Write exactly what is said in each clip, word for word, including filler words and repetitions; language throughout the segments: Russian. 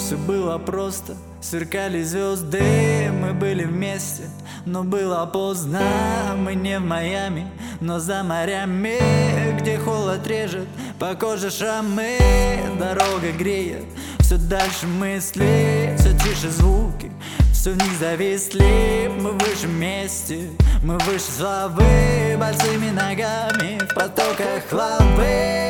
Все было просто, сверкали звезды, мы были вместе, но было поздно. Мы не в Майами, но за морями, где холод режет по коже шрамы. Дорога греет, все дальше мысли, все тише звуки, все в них зависли. Мы выше вместе, мы выше славы, босыми ногами в потоках лавы.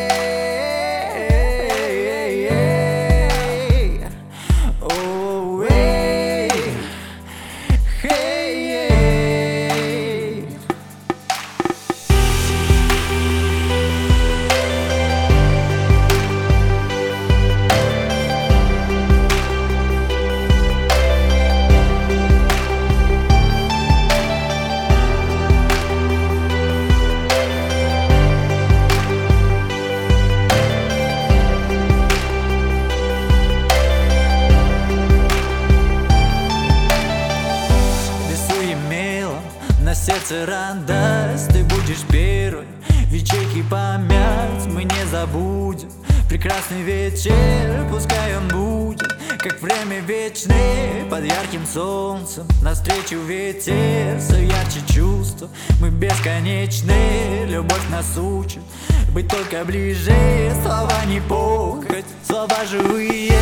На сердце радость, ты будешь первой, в ячейке память мы не забудем. Прекрасный вечер, пускай он будет, как время вечное под ярким солнцем. Навстречу ветер, все ярче чувства, мы бесконечны. Любовь нас учит быть только ближе, слова не похоть, слова живые.